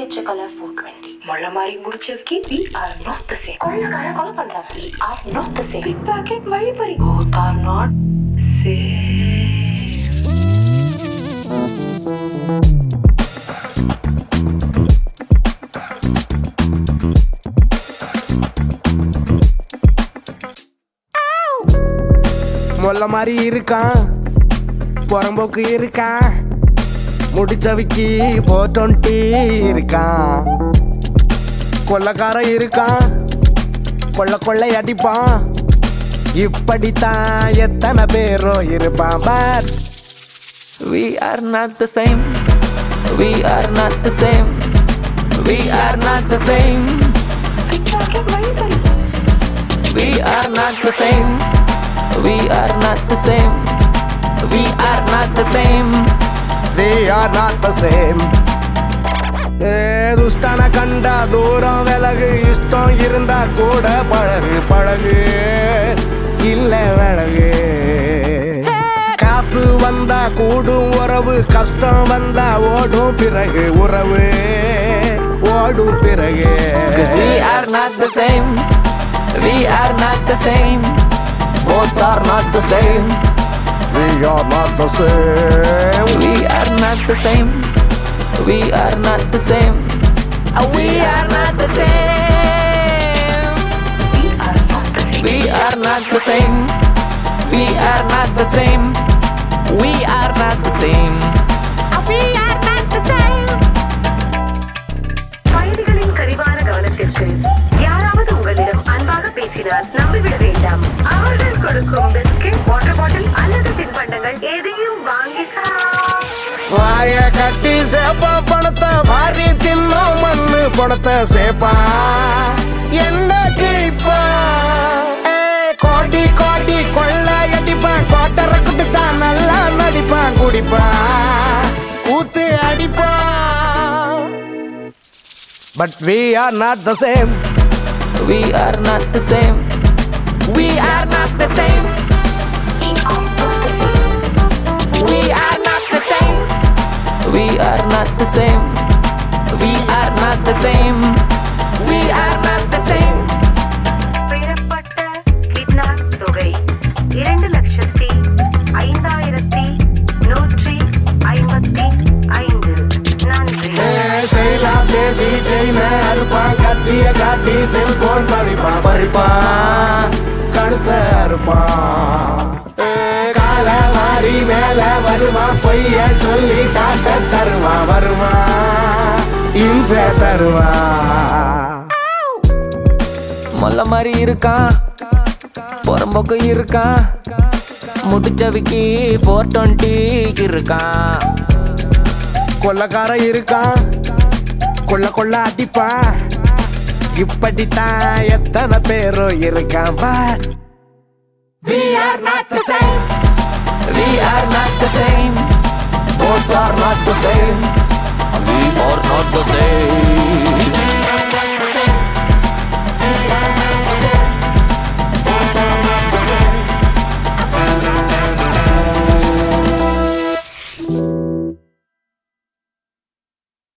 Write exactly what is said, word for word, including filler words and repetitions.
தேய்ச்ச colour four twenty. முள்ள மாதிரி முடிச்சதுக்கு we are not the same. கொள்ளக்கார கொலை பண்றாங்க. We are not the same. Pickpocket வழிப்பறி. Both are not same. முள்ள மாதிரி இருக்கான், புறம்போக்கு இருக்கான், முடிச்சவிக்கி போர் டுவெண்ட்டி இருக்கான். கொள்ளக்கார இருக்கான், கொள்ள கொள்ளை அடிப்பான். இப்படித்தான் எத்தனை பேரோ இருப்பான். But we are not the same. We are not the same. We are not the same. Pickpocket வழிப்பறி. We are not the same. We are not the same. We are not the same. we are not the same. ஏ துஷ்டன கண்டா தூரம் விலகு, இஷ்டம் இருந்தா கூட பழகு பழகு, இல்ல விலகு. காசு வந்தா கூடும் உறவு, கஷ்டம் வந்தா ஓடும் பிறகு உறவு ஓடும் பிறகு. Cause we are not the same. We are not the same. Both are not the same. we are not the same. We are not the same. We are not the same. We are not the same. We are not the same. We are not the same. We are not the same. We are not the same. வயதுகளின் கரிவான கவனத்திற்கு யாராவது உங்களிடம் அன்பாக பேசினால் நம்பிவிட வேண்டாம். அவர்கள் கொடுக்கும் biscuit, water bottle அல்லது தின்பண்டங்கள் எதையும் வாங்கிக்கலாம். வாய கட்டி சேப்பா பணத்தை வாரி தின்னும் மண்ணு பணத்தை சேப்பா என்ன கிழிப்பா. கோடி கோடி கொள்ள அடிப்பான், கோட்டரை குட்டுத்தான் நல்லா நடிப்பான், குடிப்பான் கூத்து அடிப்பான். But we are not the same. We are not the same. We are not the same. We are not the same. We are not the same. We are not the same. We are not the same. பெறப்பட்ட kidnap தொகை இரண்டு லட்சத்தி ஐந்தாயிரத்தி நூற்றி ஐம்பத்தி ஐந்து. நன்றி. செயலா பேசி செயின அறுப்பான், கத்திய காட்டி செல்போன் பறிப்பான் பறிப்பான் கழுத்த அறுப்பான். கால வாரி மேல வருவான், பொய்ய சொல்லி டார்ச்சர் தருவான், வருவான் இம்சை தருவான். மொல்ல மாதிரி இருக்கான், புறம்போக்கு இருக்கான், முடிச்சவிக்கி ஃபோர் டுவெண்ட்டி இருக்கான். கொள்ளக்கார இருக்கான், கொள்ள கொள்ள அடிப்பான். இப்படித்தான் எத்தனை பேரோ இருக்கான். But We are not the same. We are not the same. Both are not the same. We are not the same.